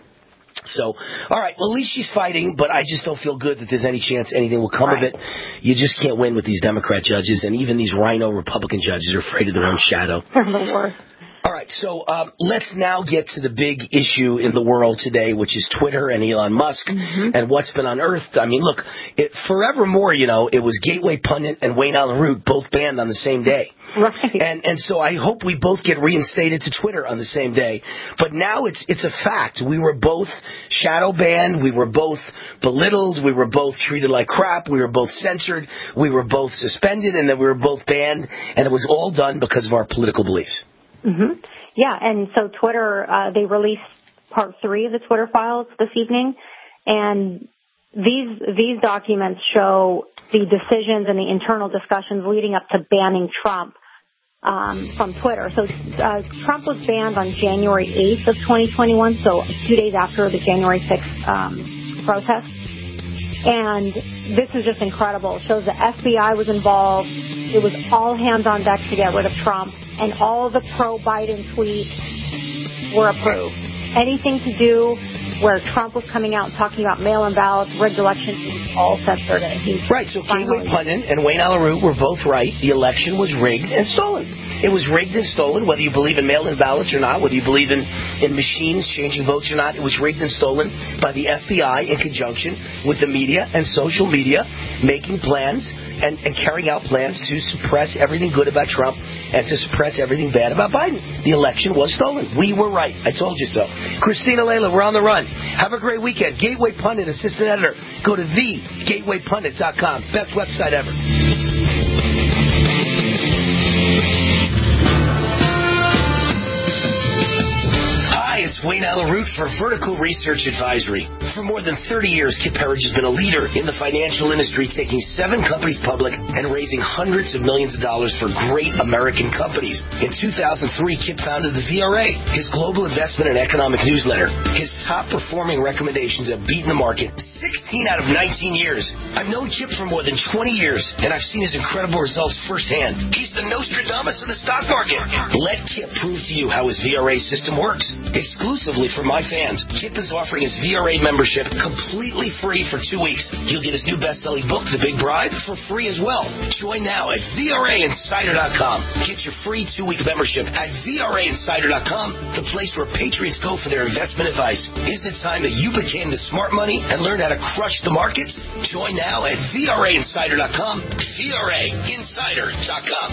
So, all right, well, at least she's fighting, but I just don't feel good that there's any chance anything will come right. of it. You just can't win with these Democrat judges, and even these rhino Republican judges are afraid of their own shadow. The worst. All right, so um, let's now get to the big issue in the world today, which is Twitter and Elon Musk mm-hmm. and what's been unearthed. I mean, look, it, forevermore, you know, it was Gateway Pundit and Wayne Allen Root both banned on the same day. Right. And and so I hope we both get reinstated to Twitter on the same day. But now it's it's a fact. We were both shadow banned. We were both belittled. We were both treated like crap. We were both censored. We were both suspended, and then we were both banned. And it was all done because of our political beliefs. Mm-hmm. Yeah, and so Twitter, uh, they released part three of the Twitter files this evening, and these these documents show the decisions and the internal discussions leading up to banning Trump um, from Twitter. So uh, Trump was banned on January eighth of twenty twenty-one, so two days after the January sixth um, protest. And this is just incredible. It shows the F B I was involved. It was all hands on deck to get rid of Trump, and all the pro-Biden tweets were approved. Anything to do where Trump was coming out and talking about mail-in ballots, rigged elections, he was all censored. And he right, so Gateway Pundit and Wayne Allen Root were both right. The election was rigged and stolen. It was rigged and stolen, whether you believe in mail-in ballots or not, whether you believe in, in machines changing votes or not. It was rigged and stolen by the F B I in conjunction with the media and social media, making plans and, and carrying out plans to suppress everything good about Trump and to suppress everything bad about Biden. The election was stolen. We were right. I told you so. Christina Layla, we're on the run. Have a great weekend. Gateway Pundit, assistant editor. Go to the gateway pundit dot com. Best website ever. It's Wayne Allen Root for Vertical Research Advisory. For more than thirty years, Kip Herriage has been a leader in the financial industry, taking seven companies public and raising hundreds of millions of dollars for great American companies. In two thousand three, Kip founded the V R A, his global investment and economic newsletter. His top-performing recommendations have beaten the market sixteen out of nineteen years. I've known Kip for more than twenty years, and I've seen his incredible results firsthand. He's the Nostradamus of the stock market. Let Kip prove to you how his V R A system works. Exclusively for my fans, Kip is offering his V R A membership completely free for two weeks. You'll get his new best-selling book, The Big Bribe, for free as well. Join now at V R A insider dot com. Get your free two-week membership at V R A insider dot com, the place where patriots go for their investment advice. Isn't it time that you became the smart money and learned how to crush the markets? Join now at V R A insider dot com. V R A insider dot com.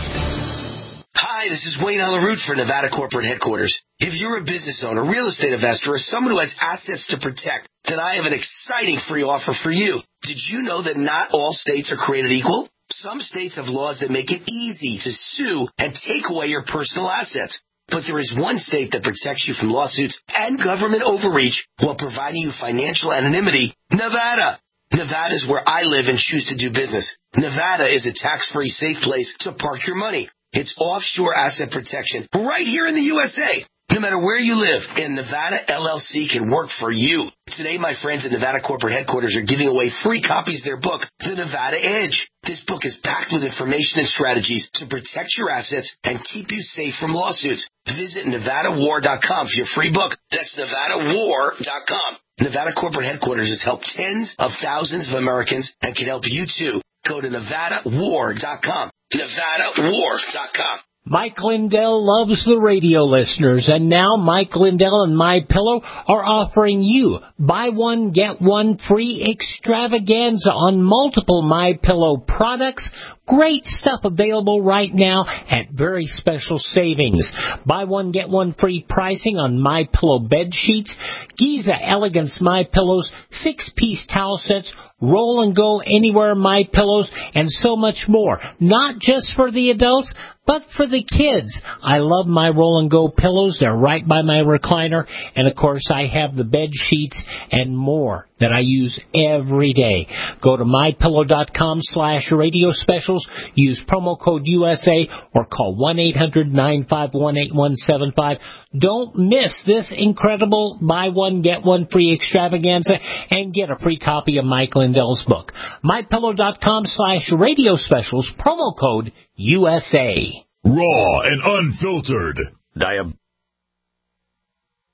Hi, this is Wayne Allen Root for Nevada Corporate Headquarters. If you're a business owner, real estate investor, or someone who has assets to protect, then I have an exciting free offer for you. Did you know that not all states are created equal? Some states have laws that make it easy to sue and take away your personal assets. But there is one state that protects you from lawsuits and government overreach while providing you financial anonymity: Nevada. Nevada is where I live and choose to do business. Nevada is a tax-free, safe place to park your money. It's offshore asset protection right here in the U S A. No matter where you live, and Nevada L L C can work for you. Today, my friends at Nevada Corporate Headquarters are giving away free copies of their book, The Nevada Edge. This book is packed with information and strategies to protect your assets and keep you safe from lawsuits. Visit Nevada War dot com for your free book. That's Nevada War dot com. Nevada Corporate Headquarters has helped tens of thousands of Americans and can help you too. Go to Nevada War dot com. Nevada War dot com. Mike Lindell loves the radio listeners, and now Mike Lindell and MyPillow are offering you buy one, get one free extravaganza on multiple MyPillow products. Great stuff available right now at very special savings. Buy one, get one free pricing on MyPillow bed sheets, Giza Elegance MyPillows, six-piece towel sets, Roll and Go Anywhere MyPillows, and so much more. Not just for the adults, but for the kids. I love my Roll and Go pillows. They're right by my recliner. And, of course, I have the bed sheets and more that I use every day. Go to MyPillow.com slash radio specials. Use promo code U S A or call one eight hundred nine five one eight one seven five. Don't miss this incredible buy one, get one free extravaganza and get a free copy of Mike Lindell's book. MyPillow.com slash radio specials. Promo code U S A. Raw and unfiltered. Diab-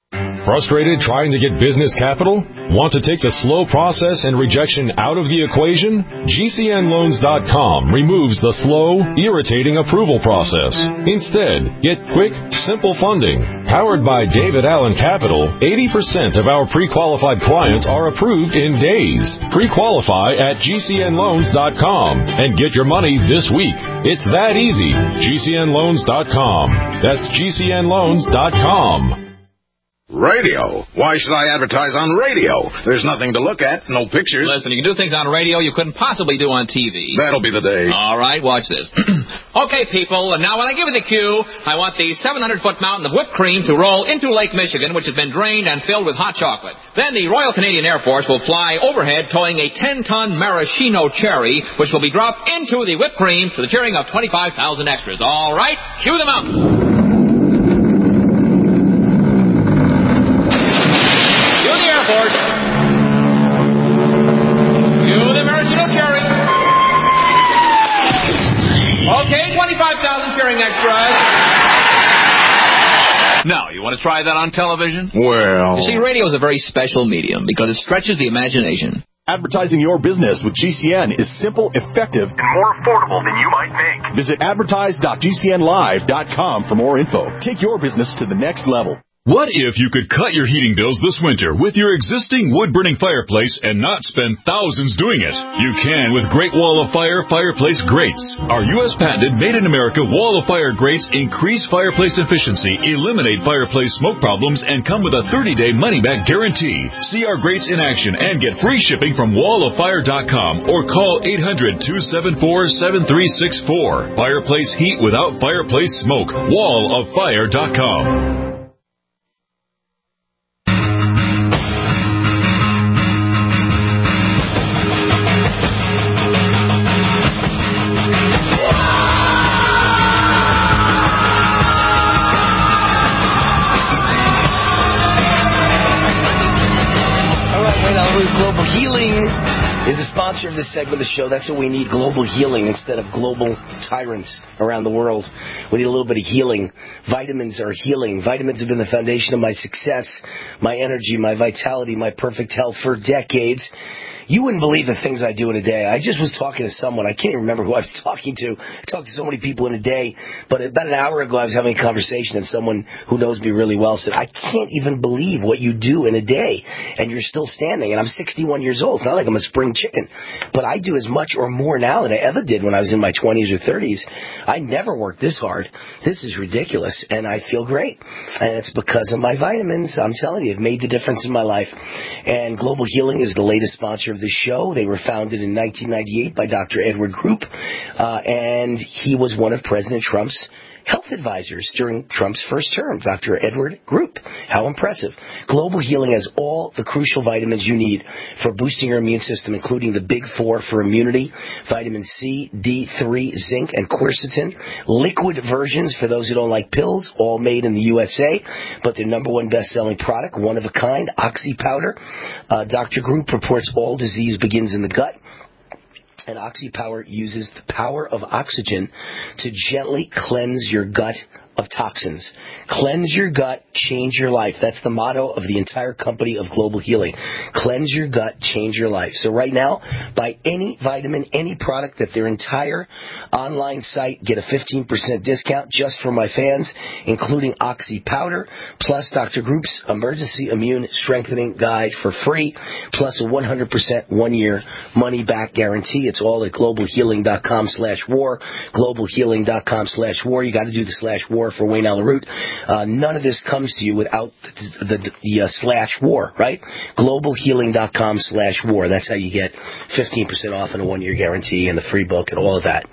Frustrated trying to get business capital? Want to take the slow process and rejection out of the equation? G C N Loans dot com removes the slow, irritating approval process. Instead, get quick, simple funding. Powered by David Allen Capital, eighty percent of our pre-qualified clients are approved in days. Pre-qualify at G C N Loans dot com and get your money this week. It's that easy. G C N Loans dot com. That's G C N Loans dot com. Radio? Why should I advertise on radio? There's nothing to look at, no pictures. Listen, you can do things on radio you couldn't possibly do on T V. That'll be the day. All right, watch this. Okay, people, and now when I give you the cue, I want the seven hundred foot mountain of whipped cream to roll into Lake Michigan, which has been drained and filled with hot chocolate. Then the Royal Canadian Air Force will fly overhead towing a ten ton maraschino cherry, which will be dropped into the whipped cream to the cheering of twenty-five thousand extras. All right, cue them up. twenty-five thousand cheering extras. Now, you want to try that on television? Well... You see, radio is a very special medium because it stretches the imagination. Advertising your business with G C N is simple, effective, and more affordable than you might think. Visit advertise dot G C N live dot com for more info. Take your business to the next level. What if you could cut your heating bills this winter with your existing wood-burning fireplace and not spend thousands doing it? You can with Great Wall of Fire Fireplace Grates. Our U S patented made-in-America Wall of Fire grates increase fireplace efficiency, eliminate fireplace smoke problems, and come with a thirty day money-back guarantee. See our grates in action and get free shipping from wall of fire dot com or call eight hundred, two seven four, seven three six four. Fireplace heat without fireplace smoke. wall of fire dot com. Global Healing is a sponsor of this segment of the show. That's what we need, global healing instead of global tyrants around the world. We need a little bit of healing. Vitamins are healing. Vitamins have been the foundation of my success, my energy, my vitality, my perfect health for decades. You wouldn't believe the things I do in a day. I just was talking to someone. I can't even remember who I was talking to. I talked to so many people in a day. But about an hour ago, I was having a conversation, and someone who knows me really well said, I can't even believe what you do in a day, and you're still standing. And I'm sixty-one years old. It's not like I'm a spring chicken. But I do as much or more now than I ever did when I was in my twenties or thirties. I never worked this hard. This is ridiculous, and I feel great. And it's because of my vitamins. I'm telling you, it made the difference in my life. And Global Healing is the latest sponsor of the show. They were founded in nineteen ninety-eight by Doctor Edward Group, uh, and he was one of President Trump's health advisors during Trump's first term, Doctor Edward Group. How impressive. Global Healing has all the crucial vitamins you need for boosting your immune system, including the big four for immunity, vitamin C, D three, zinc, and quercetin. Liquid versions for those who don't like pills, all made in the U S A, but their number one best-selling product, one of a kind, Oxy Powder. Uh, Doctor Group reports all disease begins in the gut. And OxyPower uses the power of oxygen to gently cleanse your gut of toxins. Cleanse your gut, change your life. That's the motto of the entire company of Global Healing. Cleanse your gut, change your life. So right now, buy any vitamin, any product at their entire online site. Get a fifteen percent discount just for my fans, including Oxy Powder, plus Doctor Group's Emergency Immune Strengthening Guide for free, plus a one hundred percent one-year money-back guarantee. It's all at global healing dot com slash war, global healing dot com slash war. You got to do the slash war for Wayne Allyn Root. Uh, none of this comes to you without the, the, the uh, slash war, right? global healing dot com slash war. That's how you get fifteen percent off and a one-year guarantee and the free book and all of that.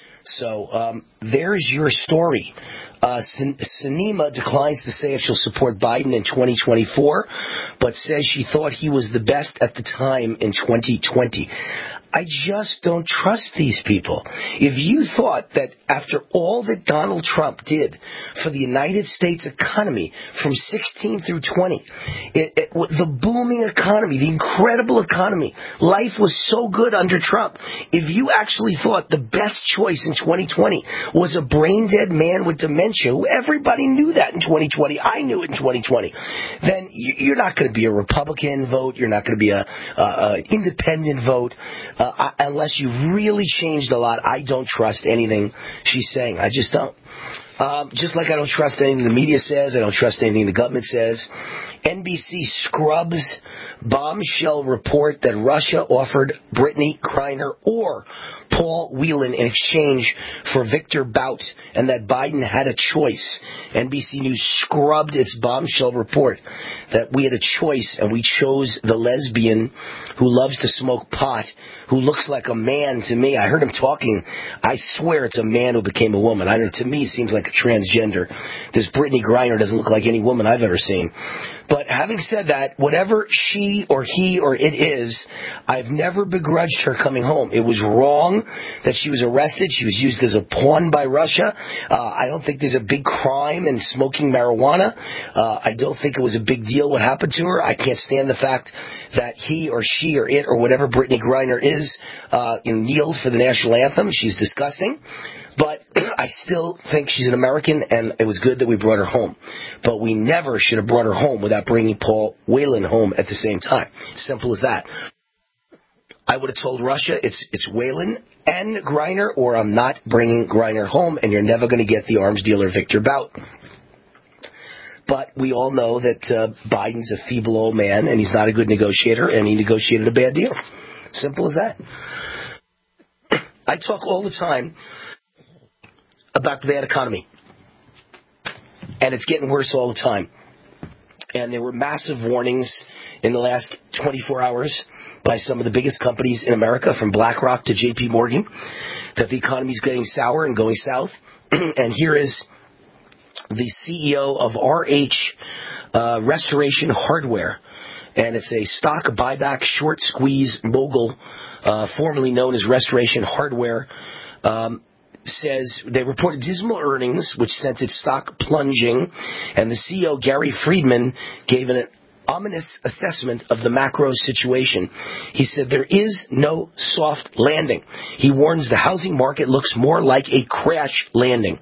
So um, there's your story. Uh, Sinema declines to say if she'll support Biden in twenty twenty-four. but says she thought he was the best at the time in twenty twenty. I just don't trust these people. If you thought that after all that Donald Trump did for the United States economy from sixteen through twenty, it, it, the booming economy, the incredible economy, life was so good under Trump. If you actually thought the best choice in twenty twenty was a brain-dead man with dementia, who everybody knew that in twenty twenty, I knew it in twenty twenty, then you're not going to be a Republican vote, you're not going to be a, a, a independent vote. Uh, I, unless you've really changed a lot, I don't trust anything she's saying. I just don't. Um, just like I don't trust anything the media says, I don't trust anything the government says. N B C scrubs bombshell report that Russia offered Brittany Griner or Paul Whelan in exchange for Victor Bout, and that Biden had a choice. N B C News scrubbed its bombshell report that we had a choice, and we chose the lesbian who loves to smoke pot, who looks like a man to me. I heard him talking. I swear it's a man who became a woman. I know, to me, it seems like a transgender. This Brittany Griner doesn't look like any woman I've ever seen. But having said that, whatever she or he or it is, I've never begrudged her coming home. It was wrong that she was arrested. She was used as a pawn by Russia. Uh, I don't think there's a big crime in smoking marijuana. Uh, I don't think it was a big deal what happened to her. I can't stand the fact that he or she or it or whatever Brittany Griner is uh, kneeled for the national anthem. She's disgusting. But I still think she's an American, and it was good that we brought her home. But we never should have brought her home without bringing Paul Whelan home at the same time. Simple as that. I would have told Russia it's it's Whelan and Griner, or I'm not bringing Griner home, and you're never going to get the arms dealer Victor Bout. But we all know that uh, Biden's a feeble old man, and he's not a good negotiator, and he negotiated a bad deal. Simple as that. I talk all the time about the bad economy, and it's getting worse all the time. And there were massive warnings in the last twenty-four hours by some of the biggest companies in America, from BlackRock to J P Morgan, that the economy is getting sour and going south. And here is the C E O of R H uh, Restoration Hardware, and it's a stock buyback short squeeze mogul, uh, formerly known as Restoration Hardware. Um, says they reported dismal earnings, which sent its stock plunging, and the C E O, Gary Friedman, gave an ominous assessment of the macro situation. He said there is no soft landing. He warns the housing market looks more like a crash landing.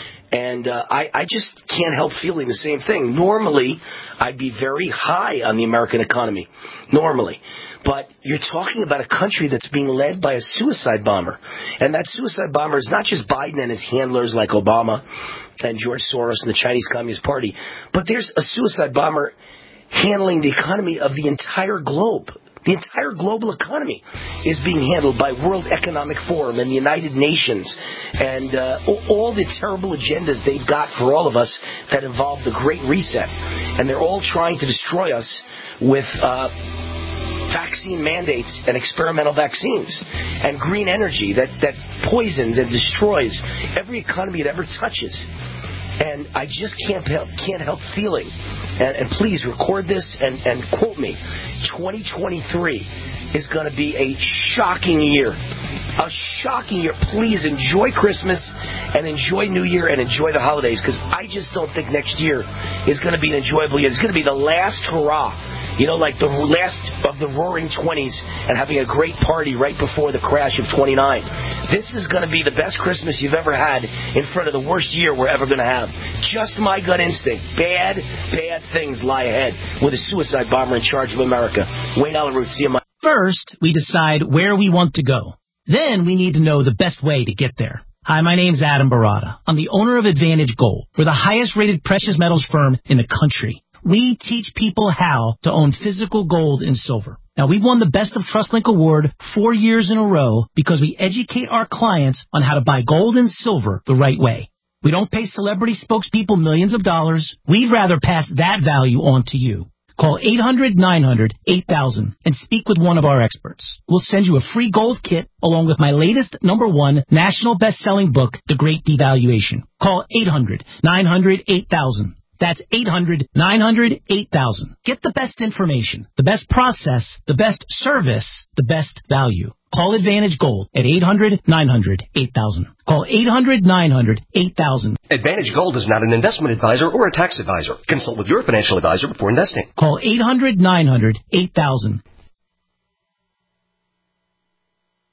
And uh, I, I just can't help feeling the same thing. Normally, I'd be very high on the American economy. Normally. But you're talking about a country that's being led by a suicide bomber. And that suicide bomber is not just Biden and his handlers like Obama and George Soros and the Chinese Communist Party, but there's a suicide bomber handling the economy of the entire globe. The entire global economy is being handled by World Economic Forum and the United Nations and uh, all the terrible agendas they've got for all of us that involve the Great Reset. And they're all trying to destroy us with uh, vaccine mandates and experimental vaccines and green energy that, that poisons and destroys every economy it ever touches. And I just can't help, can't help feeling, and, and please record this and, and quote me, twenty twenty-three is going to be a shocking year. A shocking year. Please enjoy Christmas and enjoy New Year and enjoy the holidays, because I just don't think next year is going to be an enjoyable year. It's going to be the last hurrah. You know, like the last of the roaring twenties and having a great party right before the crash of twenty-nine. This is going to be the best Christmas you've ever had in front of the worst year we're ever going to have. Just my gut instinct. Bad, bad things lie ahead with a suicide bomber in charge of America. Wayne Allyn Root, C M I. First, we decide where we want to go. Then we need to know the best way to get there. Hi, my name's Adam Barada. I'm the owner of Advantage Gold. We're the highest rated precious metals firm in the country. We teach people how to own physical gold and silver. Now, we've won the Best of TrustLink Award four years in a row because we educate our clients on how to buy gold and silver the right way. We don't pay celebrity spokespeople millions of dollars. We'd rather pass that value on to you. Call eight hundred nine hundred eight thousand and speak with one of our experts. We'll send you a free gold kit along with my latest number one national best-selling book, The Great Devaluation. Call eight hundred nine hundred eight thousand. That's eight hundred, nine hundred, eight thousand. Get the best information, the best process, the best service, the best value. Call Advantage Gold at eight hundred, nine hundred, eight thousand. Call eight hundred, nine hundred, eight thousand. Advantage Gold is not an investment advisor or a tax advisor. Consult with your financial advisor before investing. Call eight hundred, nine hundred, eight thousand.